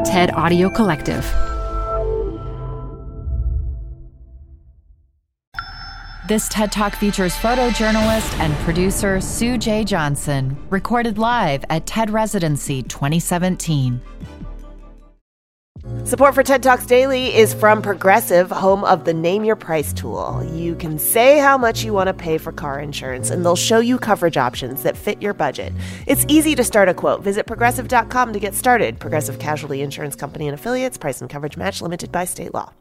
TED Audio Collective. This TED Talk features photojournalist and producer Sue J. Johnson, recorded live at TED Residency 2017. Support for TED Talks Daily is from Progressive, home of the Name Your Price tool. You can say how much you want to pay for car insurance, and they'll show you coverage options that fit your budget. It's easy to start a quote. Visit Progressive.com to get started. Progressive Casualty Insurance Company and Affiliates. Price and coverage match limited by state law.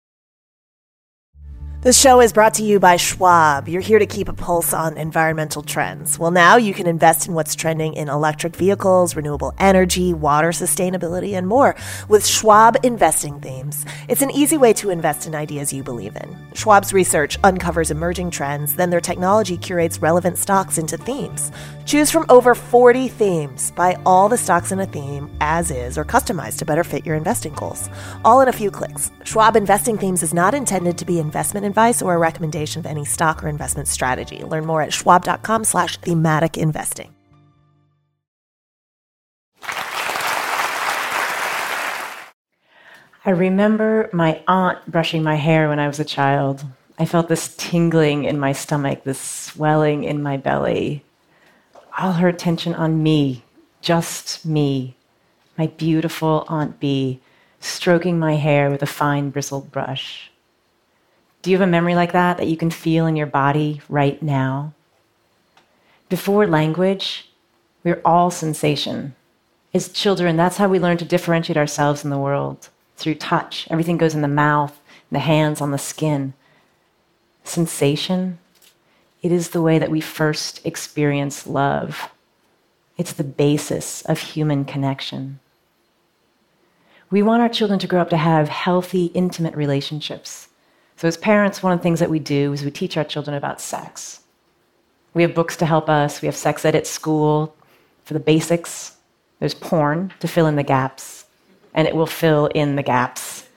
This show is brought to you by Schwab. You're here to keep a pulse on environmental trends. Well, now you can invest in what's trending in electric vehicles, renewable energy, water sustainability, and more with Schwab Investing Themes. It's an easy way to invest in ideas you believe in. Schwab's research uncovers emerging trends, then their technology curates relevant stocks into themes. Choose from over 40 themes. Buy all the stocks in a theme as is or customized to better fit your investing goals. All in a few clicks. Schwab Investing Themes is not intended to be investment advice or a recommendation of any stock or investment strategy. Learn more at schwab.com/thematic investing. I remember my aunt brushing my hair when I was a child. I felt this tingling in my stomach, this swelling in my belly. All her attention on me, just me, my beautiful Aunt Bee, stroking my hair with a fine bristled brush. Do you have a memory like that that you can feel in your body right now? Before language, we're all sensation. As children, that's how we learn to differentiate ourselves in the world, through touch. Everything goes in the mouth, the hands, on the skin. Sensation, it is the way that we first experience love. It's the basis of human connection. We want our children to grow up to have healthy, intimate relationships. So as parents, one of the things that we do is we teach our children about sex. We have books to help us. We have sex ed at school for the basics. There's porn to fill in the gaps, and it will fill in the gaps.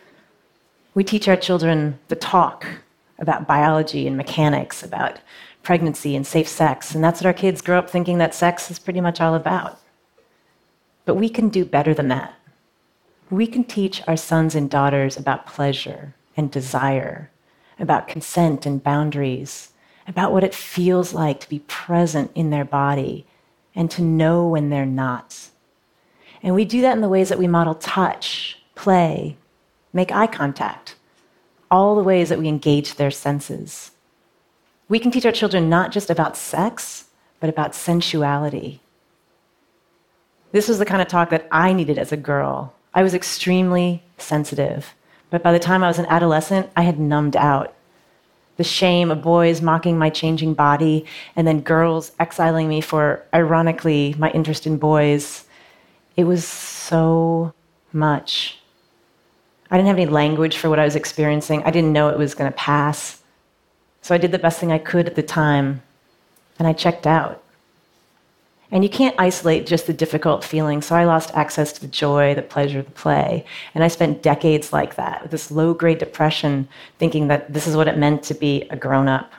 We teach our children the talk about biology and mechanics, about pregnancy and safe sex, and that's what our kids grow up thinking that sex is pretty much all about. But we can do better than that. We can teach our sons and daughters about pleasure and desire, about consent and boundaries, about what it feels like to be present in their body and to know when they're not. And we do that in the ways that we model touch, play, make eye contact, all the ways that we engage their senses. We can teach our children not just about sex, but about sensuality. This was the kind of talk that I needed as a girl. I was extremely sensitive. But by the time I was an adolescent, I had numbed out. The shame of boys mocking my changing body, and then girls exiling me for, ironically, my interest in boys. It was so much. I didn't have any language for what I was experiencing. I didn't know it was going to pass. So I did the best thing I could at the time, and I checked out. And you can't isolate just the difficult feelings, so I lost access to the joy, the pleasure, the play. And I spent decades like that, with this low-grade depression, thinking that this is what it meant to be a grown-up.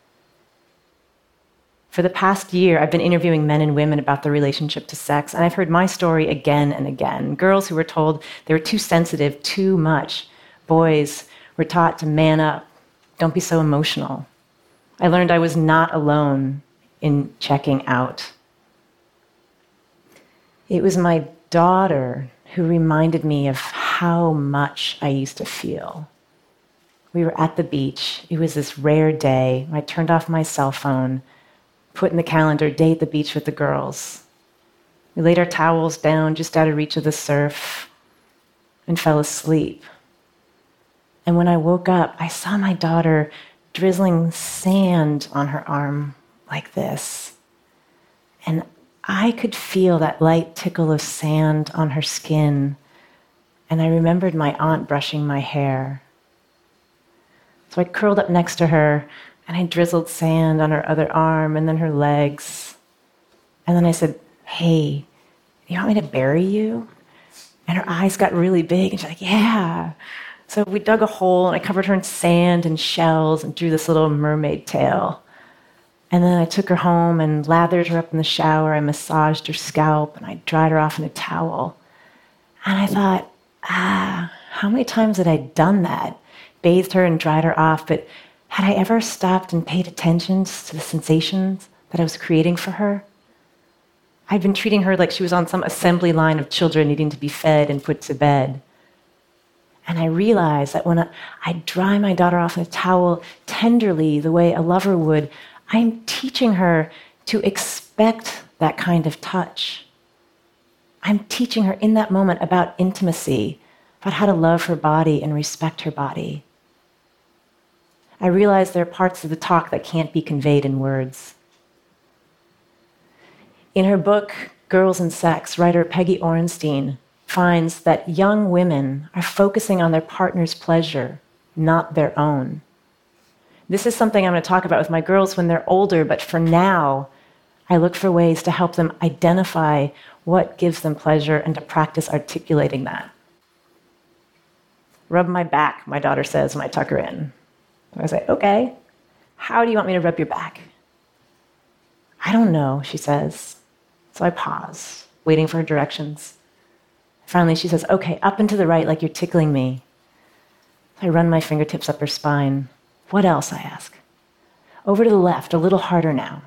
For the past year, I've been interviewing men and women about their relationship to sex, and I've heard my story again and again. Girls who were told they were too sensitive, too much. Boys were taught to man up, don't be so emotional. I learned I was not alone in checking out. It was my daughter who reminded me of how much I used to feel. We were at the beach. It was this rare day. I turned off my cell phone, put in the calendar, day at the beach with the girls. We laid our towels down just out of reach of the surf and fell asleep. And when I woke up, I saw my daughter drizzling sand on her arm like this. And I could feel that light tickle of sand on her skin, and I remembered my aunt brushing my hair. So I curled up next to her, and I drizzled sand on her other arm and then her legs. And then I said, "Hey, you want me to bury you?" And her eyes got really big, and she's like, "Yeah." So we dug a hole, and I covered her in sand and shells and drew this little mermaid tail. And then I took her home and lathered her up in the shower. I massaged her scalp, and I dried her off in a towel. And I thought, how many times had I done that? Bathed her and dried her off, but had I ever stopped and paid attention to the sensations that I was creating for her? I'd been treating her like she was on some assembly line of children needing to be fed and put to bed. And I realized that when I dry my daughter off with a towel tenderly, the way a lover would, I'm teaching her to expect that kind of touch. I'm teaching her in that moment about intimacy, about how to love her body and respect her body. I realized there are parts of the talk that can't be conveyed in words. In her book, Girls and Sex, writer Peggy Orenstein finds that young women are focusing on their partner's pleasure, not their own. This is something I'm going to talk about with my girls when they're older, but for now, I look for ways to help them identify what gives them pleasure and to practice articulating that. Rub my back, my daughter says when I tuck her in. I say, okay, how do you want me to rub your back? I don't know, she says. So I pause, waiting for her directions. Finally, she says, okay, up and to the right, like you're tickling me. I run my fingertips up her spine. What else, I ask. Over to the left, a little harder now.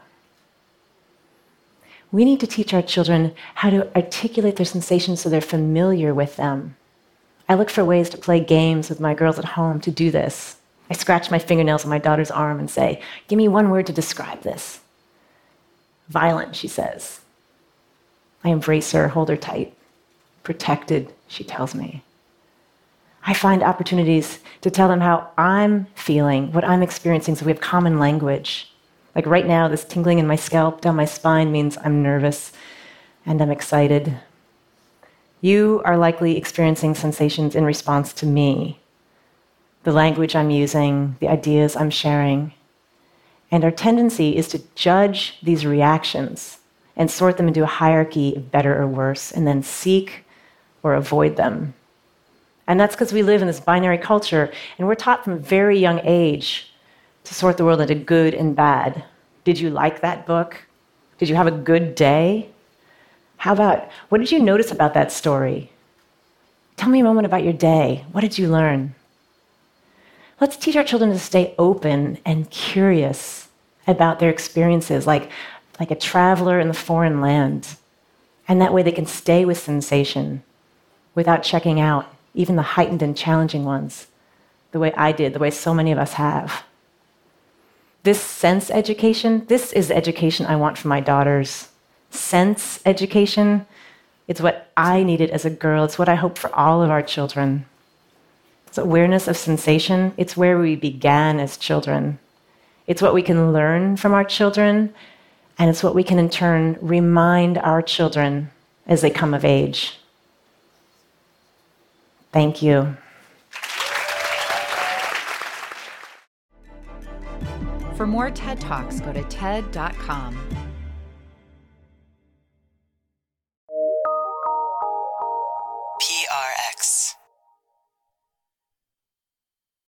We need to teach our children how to articulate their sensations so they're familiar with them. I look for ways to play games with my girls at home to do this. I scratch my fingernails on my daughter's arm and say, give me one word to describe this. Violent, she says. I embrace her, hold her tight. Protected, she tells me. I find opportunities to tell them how I'm feeling, what I'm experiencing, so we have common language. Like right now, this tingling in my scalp down my spine means I'm nervous and I'm excited. You are likely experiencing sensations in response to me, the language I'm using, the ideas I'm sharing. And our tendency is to judge these reactions and sort them into a hierarchy of better or worse, and then seek or avoid them. And that's because we live in this binary culture, and we're taught from a very young age to sort the world into good and bad. Did you like that book? Did you have a good day? How about, what did you notice about that story? Tell me a moment about your day. What did you learn? Let's teach our children to stay open and curious about their experiences, like a traveler in the foreign land. And that way they can stay with sensation without checking out even the heightened and challenging ones, the way I did, the way so many of us have. This sense education, this is the education I want for my daughters. Sense education, it's what I needed as a girl. It's what I hope for all of our children. It's awareness of sensation. It's where we began as children. It's what we can learn from our children, and it's what we can in turn remind our children as they come of age. Thank you. For more TED Talks, go to TED.com.